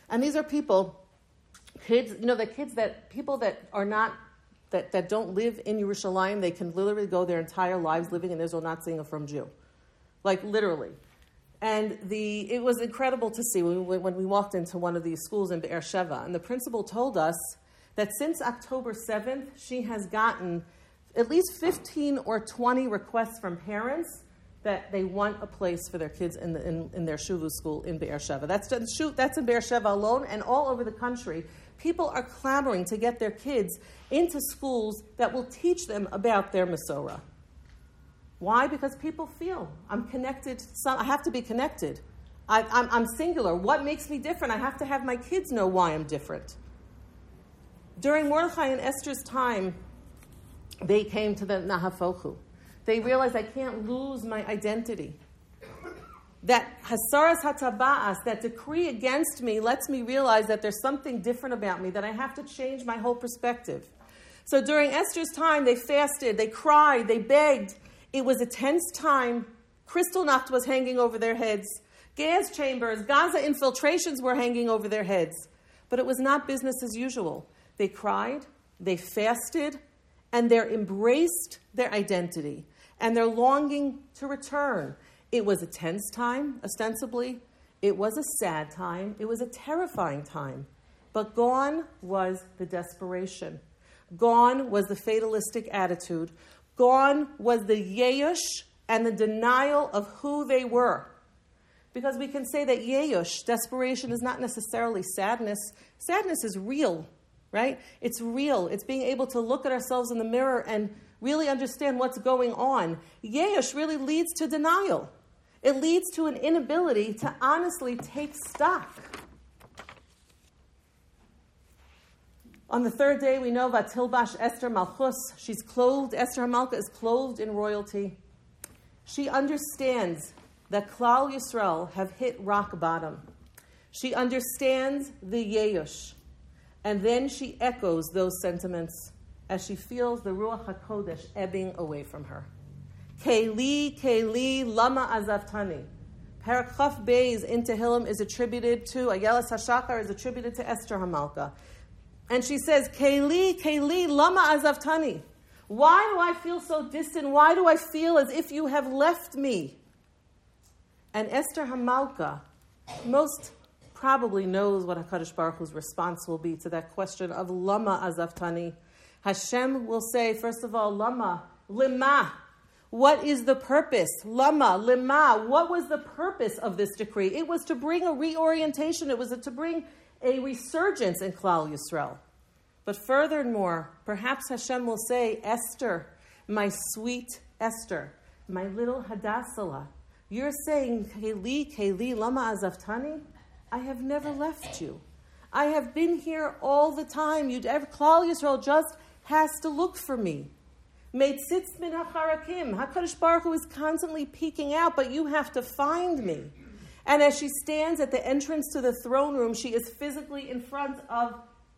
And these are kids that people that are not, that don't live in Yerushalayim, they can literally go their entire lives living in Israel not seeing a from Jew. Like literally. And it was incredible to see when we walked into one of these schools in Be'er Sheva, and the principal told us that since October 7th, she has gotten at least 15 or 20 requests from parents that they want a place for their kids in their shuvu school in Be'er Sheva. That's in Be'er Sheva alone, and all over the country. People are clamoring to get their kids into schools that will teach them about their Masorah. Why? Because people feel I'm connected. I have to be connected. I'm singular. What makes me different? I have to have my kids know why I'm different. During Mordechai and Esther's time, they came to the Nahafochu. They realized I can't lose my identity. That Hasaras Hataba'as, that decree against me, lets me realize that there's something different about me, that I have to change my whole perspective. So during Esther's time, they fasted, they cried, they begged. It was a tense time. Kristallnacht was hanging over their heads. Gas chambers, Gaza infiltrations were hanging over their heads. But it was not business as usual. They cried, they fasted, and they embraced their identity and their longing to return. It was a tense time, ostensibly. It was a sad time. It was a terrifying time. But gone was the desperation. Gone was the fatalistic attitude. Gone was the yeyush and the denial of who they were. Because we can say that yeyush, desperation, is not necessarily sadness. Sadness is real, right? It's real. It's being able to look at ourselves in the mirror and really understand what's going on. Yeyush really leads to denial. It leads to an inability to honestly take stock. On the third day, we know Vatilbash Esther Malchus. She's clothed, Esther HaMalka is clothed in royalty. She understands that Klal Yisrael have hit rock bottom. She understands the Yeyush. And then she echoes those sentiments as she feels the Ruach HaKodesh ebbing away from her. Keli, Keli, Lama Azavtani. Parak Chaf Beis in Tehillim is attributed to, Ayeles HaShachar is attributed to Esther HaMalka. And she says, Keli, Keli, Lama Azavtani. Why do I feel so distant? Why do I feel as if you have left me? And Esther HaMalka most probably knows what HaKadosh Baruch Hu's response will be to that question of Lama Azavtani. Hashem will say, first of all, Lama, Lima. What is the purpose? Lama, Lima. What was the purpose of this decree? It was to bring a reorientation. It was to bring a resurgence in Klal Yisrael. But furthermore, perhaps Hashem will say, Esther, my sweet Esther, my little Hadassah, you're saying, Keli, Keli, Lama Azavtani? I have never left you. I have been here all the time. Klal Yisrael just has to look for me. Meitzitz min hacharakim. HaKadosh Baruch Hu is constantly peeking out, but you have to find me. And as she stands at the entrance to the throne room, she is physically in front of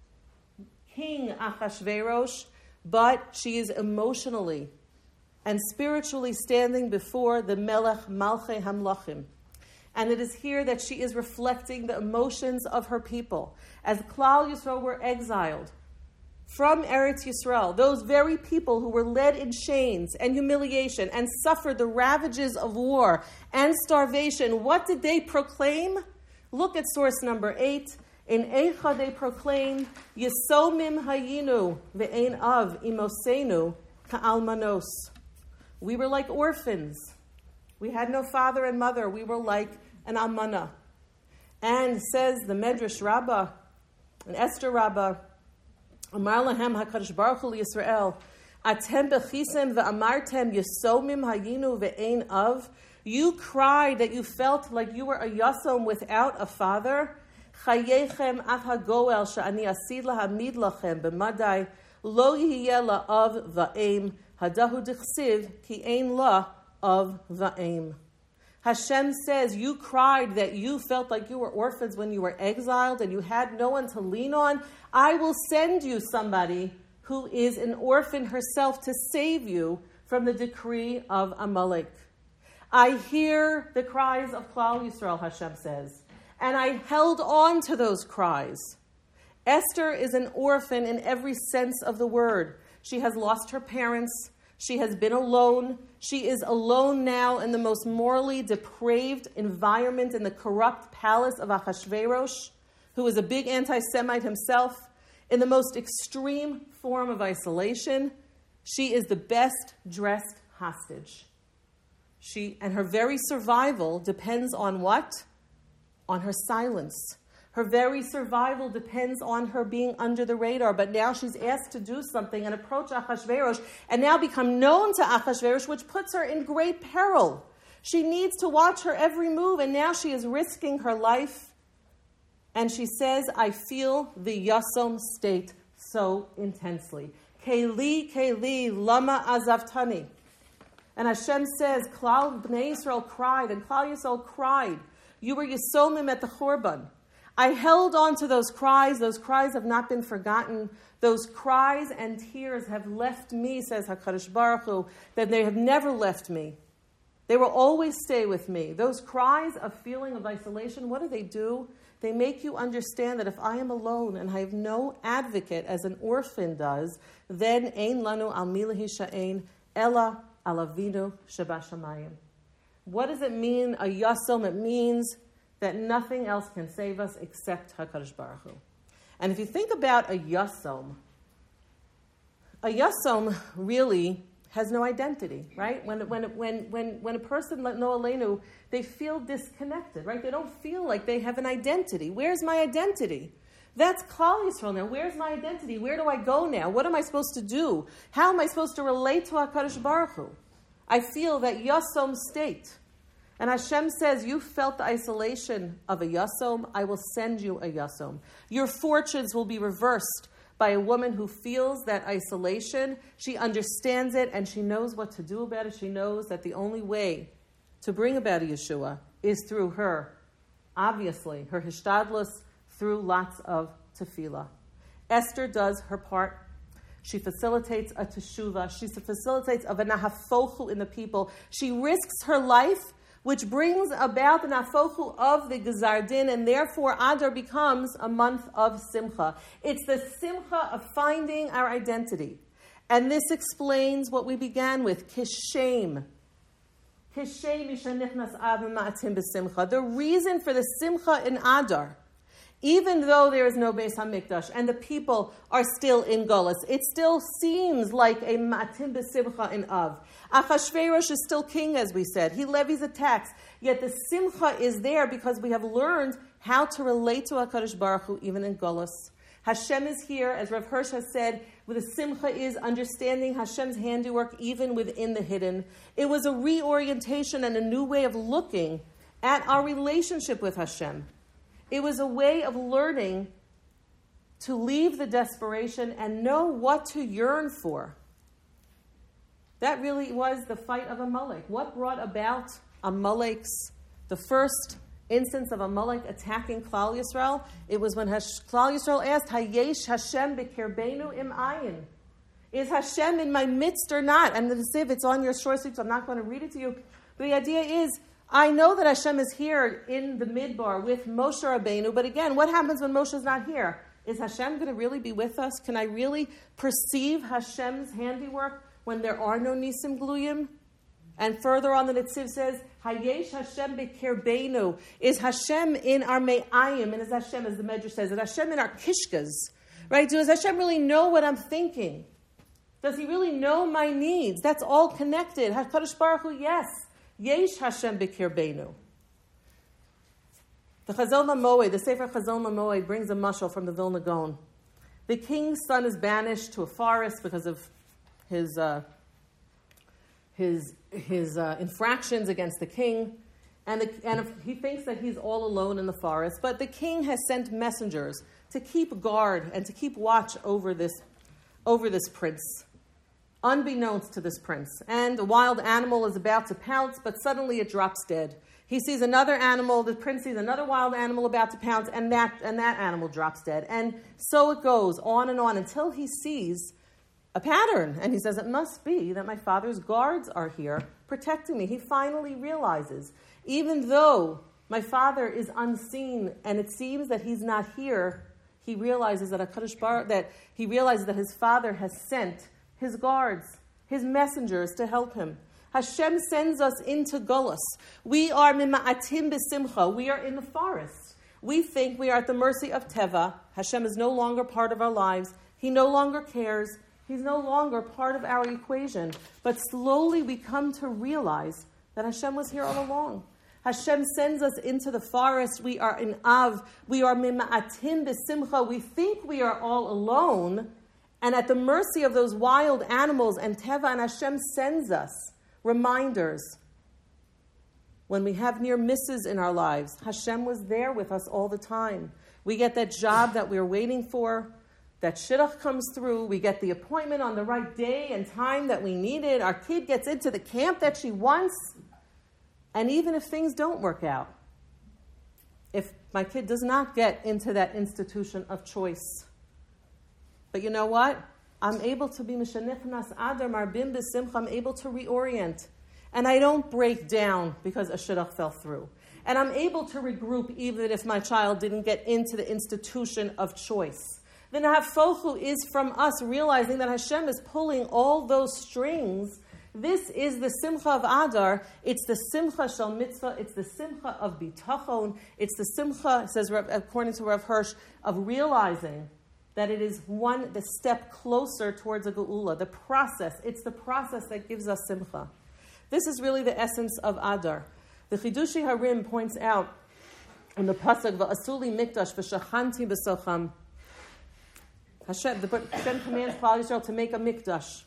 King Achashverosh, but she is emotionally and spiritually standing before the Melech Malchei Hamlachim. And it is here that she is reflecting the emotions of her people. As Klal Yisrael were exiled from Eretz Yisrael, those very people who were led in chains and humiliation and suffered the ravages of war and starvation, what did they proclaim? Look at source number 8. In Eicha they proclaimed, Yesomim hayinu ve'ein av imosenu ka'almanos. We were like orphans. We had no father and mother. We were like an almana. And says the Medrash Rabbah, and Esther Rabbah, Amar lahem HaKadosh Baruch Hu Yisrael, Atem bechisem ve'amartem yesomim hayinu ve'ein av. You cried that you felt like you were a yasom without a father. Chayechem af hagoel she'ani asid lahamid lachem b'madai lo yihiyeh la'av va'em hadahu dichsiv ki ein la of va'em. Hashem says, you cried that you felt like you were orphans when you were exiled and you had no one to lean on. I will send you somebody who is an orphan herself to save you from the decree of Amalek. I hear the cries of Klal Yisrael, Hashem says, And I held on to those cries. Esther is an orphan in every sense of the word. She has lost her parents. She has been alone. She is alone now in the most morally depraved environment in the corrupt palace of Achashverosh, who is a big anti-Semite himself. In the most extreme form of isolation, she is the best dressed hostage. And her very survival depends on what? On her silence. Her very survival depends on her being under the radar. But now she's asked to do something and approach Achashverosh and now become known to Achashverosh, which puts her in great peril. She needs to watch her every move, and now she is risking her life. And she says, I feel the Yasom state so intensely. Keli, Keli, lama azavtani. And Hashem says, Klal Bnei Yisrael cried, and Klal Yisrael cried. You were Yisomim at the Churban. I held on to those cries. Those cries have not been forgotten. Those cries and tears have left me, says HaKadosh Baruch Hu, that they have never left me. They will always stay with me. Those cries of feeling of isolation, what do? They make you understand that if I am alone and I have no advocate, as an orphan does, then ein lanu al milahi sha'ein ella alavinu shabashamayim. What does it mean, a yasom? It means that nothing else can save us except HaKadosh Baruch Hu. And if you think about a yasom really has no identity, right? When a person, no aleinu, they feel disconnected, right? They don't feel like they have an identity. Where's my identity? That's Klal Yisrael now. Where's my identity? Where do I go now? What am I supposed to do? How am I supposed to relate to HaKadosh Baruch Hu? I feel that yasom state. And Hashem says, you felt the isolation of a yasom, I will send you a yasom. Your fortunes will be reversed by a woman who feels that isolation. She understands it and she knows what to do about it. She knows that the only way to bring about a Yeshua is through her, obviously, her hishtadlus, through lots of tefillah. Esther does her part. She facilitates a teshuvah. She facilitates a nahafochu in the people. She risks her life, which brings about the nafochu of the Gezar Din, and therefore Adar becomes a month of simcha. It's the simcha of finding our identity. And this explains what we began with, kishem. Kishem mishanichnas av ma'atim b'simcha. The reason for the simcha in Adar, even though there is no Beis HaMikdash and the people are still in Golus, it still seems like a Ma'atim B'Simcha in Av. Achashverosh is still king, as we said. He levies a tax. Yet the Simcha is there because we have learned how to relate to HaKadosh Baruch Hu even in Golus. Hashem is here, as Rav Hirsch has said, with the Simcha is understanding Hashem's handiwork even within the hidden. It was a reorientation and a new way of looking at our relationship with Hashem. It was a way of learning to leave the desperation and know what to yearn for. That really was the fight of Amalek. What brought about Amalek's, the first instance of Amalek attacking Klal Yisrael? It was when Klal Yisrael asked, Hayesh Hashem b'kirbeinu im ayin. Is Hashem in my midst or not? And the Siv, it's on your short sleeve, so I'm not going to read it to you. But the idea is, I know that Hashem is here in the Midbar with Moshe Rabbeinu, but again, what happens when Moshe is not here? Is Hashem going to really be with us? Can I really perceive Hashem's handiwork when there are no Nisim Gluyim? And further on, the Netziv says, Hayesh Hashem b'kirbeinu. Is Hashem in our me'ayim? And is Hashem, as the Medrash says, is Hashem in our kishkas? Right? Does Hashem really know what I'm thinking? Does He really know my needs? That's all connected. HaKadosh Baruch Hu, yes. Yesh Hashem b'kirbeinu. The Chazon LaMoed, the Sefer Chazon LaMoed, brings a mashal from the Vilna Gaon. The king's son is banished to a forest because of his infractions against the king, and he thinks that he's all alone in the forest. But the king has sent messengers to keep guard and to keep watch over this prince, unbeknownst to this prince. And a wild animal is about to pounce, but suddenly it drops dead. He sees another animal, the prince sees another wild animal about to pounce, and that animal drops dead. And so it goes on and on until he sees a pattern. And he says, it must be that my father's guards are here protecting me. He finally realizes, even though My father is unseen, and it seems that he's not here. He realizes that that his father has sent his guards, his messengers to help him. Hashem sends us into Golus. We are mima'atim b'simcha. We are in the forest. We think we are at the mercy of Teva. Hashem is no longer part of our lives. He no longer cares. He's no longer part of our equation. But slowly we come to realize that Hashem was here all along. Hashem sends us into the forest. We are in Av. We are mima'atim b'simcha. We think we are all alone and at the mercy of those wild animals and Teva, and Hashem sends us reminders. When we have near misses in our lives, Hashem was there with us all the time. We get that job that we're waiting for. That shidduch comes through. We get the appointment on the right day and time that we needed. Our kid gets into the camp that she wants. And even if things don't work out, if my kid does not get into that institution of choice, but you know what? I'm able to be Mishanichnas Adar Marbim B'Simcha. I'm able to reorient. And I don't break down because a shidduch fell through. And I'm able to regroup even if my child didn't get into the institution of choice. The Nahafochu is from us realizing that Hashem is pulling all those strings. This is the Simcha of Adar. It's the Simcha Shel Mitzvah. It's the Simcha of Bitachon. It's the Simcha, it says according to Rav Hirsch, of realizing that it is the step closer towards a Geula. The process. It's the process that gives us Simcha. This is really the essence of Adar. The Chidushi Harim points out in the pasuk V'asuli Mikdash V'shachanti B'socham. Hashem commands Klal Yisrael to make a mikdash.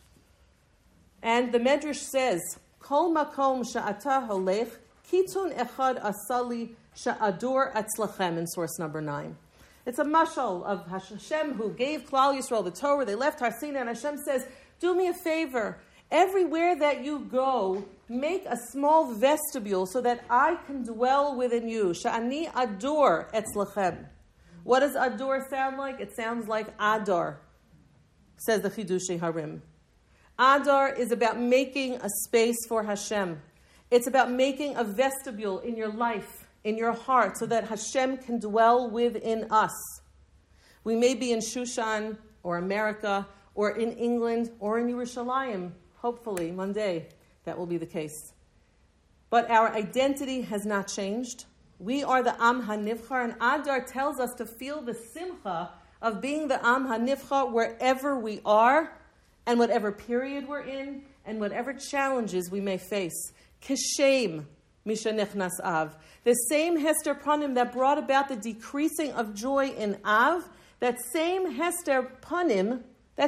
And the Medrash says, Kol makom sha'ata holech, kitun echad asali sha'adur atzlachem, in source number 9. It's a mashal of Hashem who gave Klal Yisrael the Torah. They left Har Sinai, and Hashem says, do me a favor. Everywhere that you go, make a small vestibule so that I can dwell within you. Sha'ani adur etzlachem. What does Ador sound like? It sounds like Adar, says the Chidushi Harim. Adar is about making a space for Hashem. It's about making a vestibule in your life, in your heart, so that Hashem can dwell within us. We may be in Shushan, or America, or in England, or in Yerushalayim. Hopefully, one day, that will be the case. But our identity has not changed. We are the Am HaNivchar, and Adar tells us to feel the simcha of being the Am HaNivchar wherever we are, and whatever period we're in, and whatever challenges we may face. Kishem Mishanichnas Av. The same Hester Panim that brought about the decreasing of joy in Av, that same Hester Panim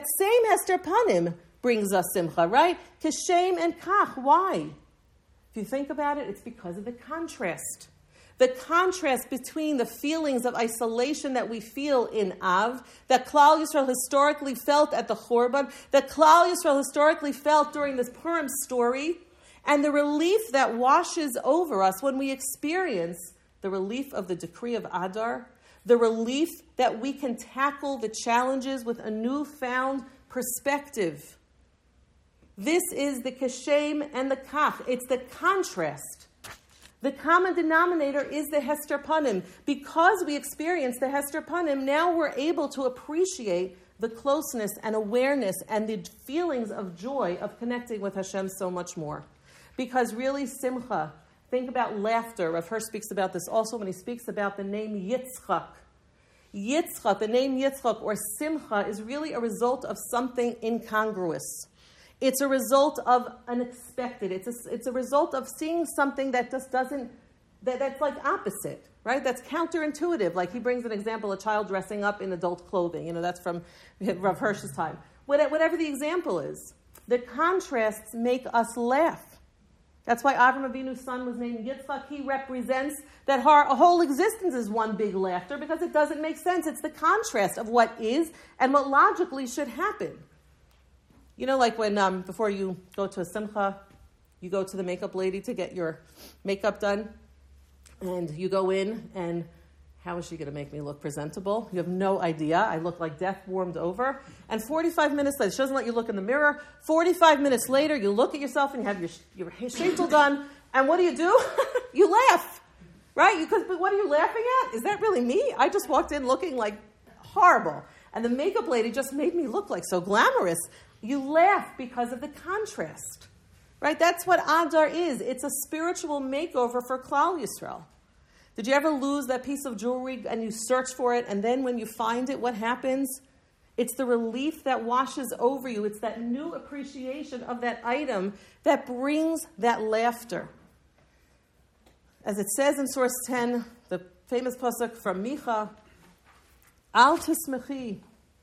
brings us simcha, right? Kishem and Kach. Why? If you think about it, it's because of the contrast. The contrast between the feelings of isolation that we feel in Av, that Klal Yisrael historically felt at the Churban, that Klal Yisrael historically felt during this Purim story, and the relief that washes over us when we experience the relief of the decree of Adar, the relief that we can tackle the challenges with a newfound perspective. This is the Keshem and the Kach. It's the contrast. The common denominator is the Hester Panim. Because we experience the Hester Panim, now we're able to appreciate the closeness and awareness and the feelings of joy of connecting with Hashem so much more. Because really, Simcha, think about laughter. Rav Hirsch speaks about this also when he speaks about the name Yitzchak. Yitzchak, the name Yitzchak or Simcha, is really a result of something incongruous. It's a result of unexpected. It's a result of seeing something that just doesn't, that's like opposite, right? That's counterintuitive. Like he brings an example, a child dressing up in adult clothing. You know, that's from Rav Hirsch's time. Whatever the example is, the contrasts make us laugh. That's why Avraham Avinu's son was named Yitzchak. He represents that our whole existence is one big laughter because it doesn't make sense. It's the contrast of what is and what logically should happen. You know, like when before you go to a simcha, you go to the makeup lady to get your makeup done, and you go in, and how is she going to make me look presentable? You have no idea. I look like death warmed over. And 45 minutes later, she doesn't let you look in the mirror. 45 minutes later, you look at yourself and you have your sheitel done, and what do? You laugh. right? Because, but what are you laughing at? Is that really me? I just walked in looking like horrible. And the makeup lady just made me look like so glamorous. You laugh because of the contrast, right? That's what Adar is. It's a spiritual makeover for Klal Yisrael. Did you ever lose that piece of jewelry and you search for it, and then when you find it, what happens? It's the relief that washes over you. It's that new appreciation of that item that brings that laughter. As it says in source 10, the famous pasuk from Micha, Al tismechi,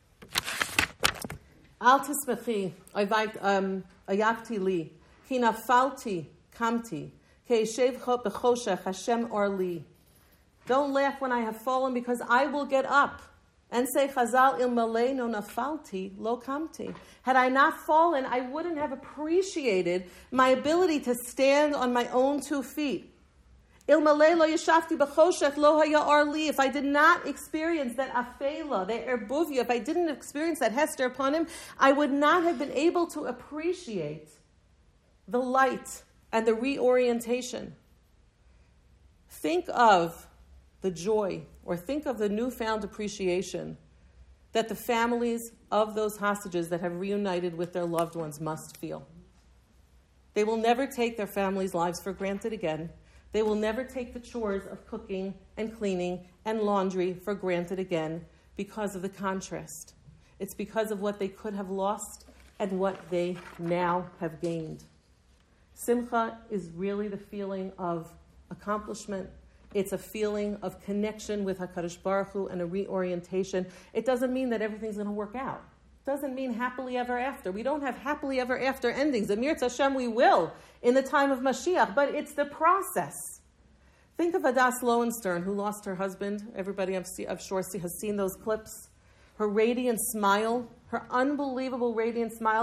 ayakti li, ki nafalti kamti, ke yeshevcha b'choshech Hashem or li. Don't laugh when I have fallen, because I will get up. And say, Chazal ilmalei no nafalti lo kamti. Had I not fallen, I wouldn't have appreciated my ability to stand on my own 2 feet. Ilmalei lo yeshafti b'choshech lo haya or li. If I did not experience that afela, that erbuvia, if I didn't experience that hester upon him, I would not have been able to appreciate the light and the reorientation. Think of the joy, or think of the newfound appreciation that the families of those hostages that have reunited with their loved ones must feel. They will never take their families' lives for granted again. They will never take the chores of cooking and cleaning and laundry for granted again because of the contrast. It's because of what they could have lost and what they now have gained. Simcha is really the feeling of accomplishment. It's a feeling of connection with HaKadosh Baruch Hu and a reorientation. It doesn't mean that everything's going to work out. It doesn't mean happily ever after. We don't have happily ever after endings. Amir Hashem, we will in the time of Mashiach, but it's the process. Think of Adas Lowenstern, who lost her husband. Everybody, I'm sure, has seen those clips. Her radiant smile, her unbelievable radiant smile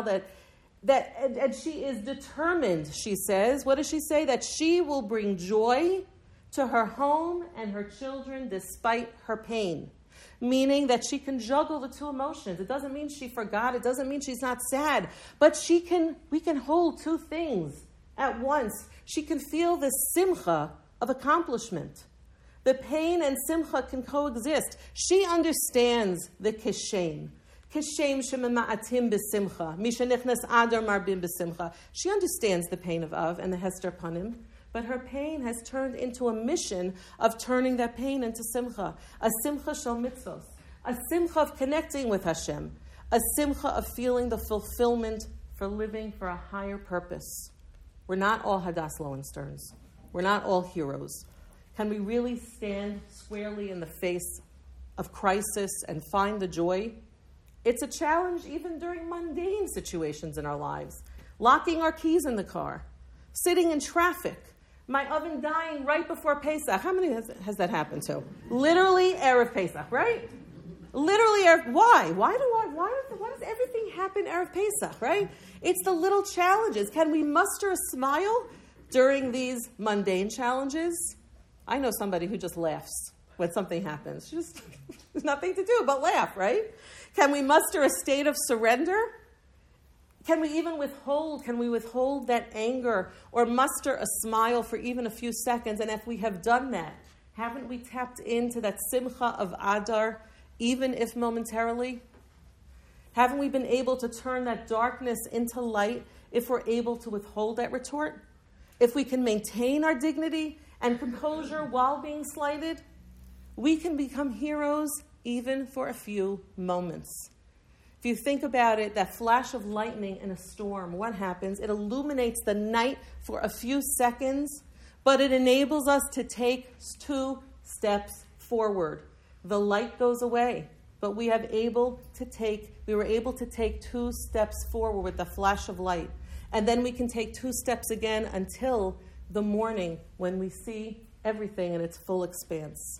and she is determined, she says. What does she say? That she will bring joy to her home and her children despite her pain. Meaning that she can juggle the 2 emotions. It doesn't mean she forgot. It doesn't mean she's not sad. But we can hold 2 things at once. She can feel the simcha of accomplishment. The pain and simcha can coexist. She understands the kishem. Kishem shemema'atim b'simcha. Mishanichnas adar marbim b'simcha. She understands the pain of Av and the hester panim. But her pain has turned into a mission of turning that pain into simcha. A simcha shel mitzvos. A simcha of connecting with Hashem. A simcha of feeling the fulfillment for living for a higher purpose. We're not all Hadass Lowensterns. We're not all heroes. Can we really stand squarely in the face of crisis and find the joy? It's a challenge even during mundane situations in our lives. Locking our keys in the car. Sitting in traffic. My oven dying right before Pesach. How many has that happened to? Literally Erev Pesach, right? Literally Erev. Why? Why does everything happen Erev Pesach, right? It's the little challenges. Can we muster a smile during these mundane challenges? I know somebody who just laughs when something happens. There's nothing to do but laugh, right? Can we muster a state of surrender? Can we withhold that anger or muster a smile for even a few seconds? And if we have done that, haven't we tapped into that simcha of Adar, even if momentarily? Haven't we been able to turn that darkness into light if we're able to withhold that retort? If we can maintain our dignity and composure while being slighted, we can become heroes even for a few moments. If you think about it, that flash of lightning in a storm, what happens? It illuminates the night for a few seconds, but it enables us to take 2 steps forward. The light goes away, but we were able to take 2 steps forward with the flash of light. And then we can take 2 steps again until the morning when we see everything in its full expanse.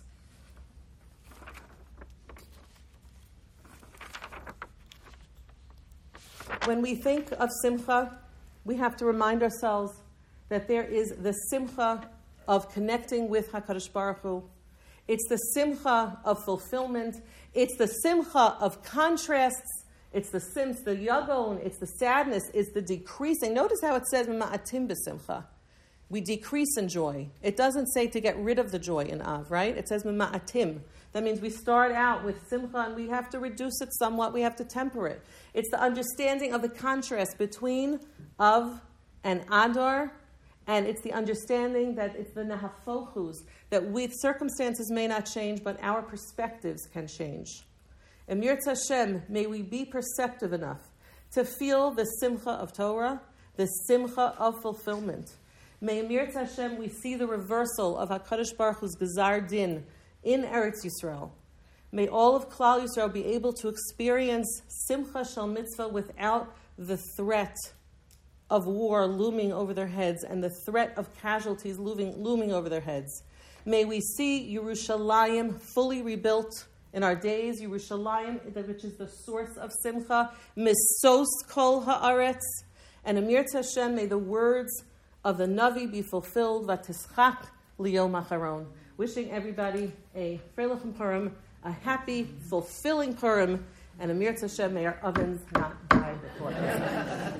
When we think of simcha, we have to remind ourselves that there is the simcha of connecting with HaKadosh Baruch Hu. It's the simcha of fulfillment. It's the simcha of contrasts. It's the yagon. It's the sadness. It's the decreasing. Notice how it says ma'atim b'simcha. we decrease in joy. It doesn't say to get rid of the joy in Av, right? It says Mima'atim. That means we start out with Simcha and we have to reduce it somewhat, we have to temper it. It's the understanding of the contrast between Av and Adar, and it's the understanding that it's the Nahafochus, that circumstances may not change, but our perspectives can change. And Mirtz Hashem, may we be perceptive enough to feel the Simcha of Torah, the Simcha of fulfillment. May Mirtz Hashem, we see the reversal of HaKadosh Baruch Hu's Gezar Din in Eretz Yisrael. May all of Klal Yisrael be able to experience Simcha Shel Mitzvah without the threat of war looming over their heads and the threat of casualties looming over their heads. May we see Yerushalayim fully rebuilt in our days, Yerushalayim, which is the source of Simcha, Misos Kol Haaretz, and Amir Tashem, may the words of the Navi be fulfilled, Vatischak Liyom Acharon. Wishing everybody a Freilichen Purim, a happy, fulfilling Purim, and Amir Tashem, may our ovens not die before us.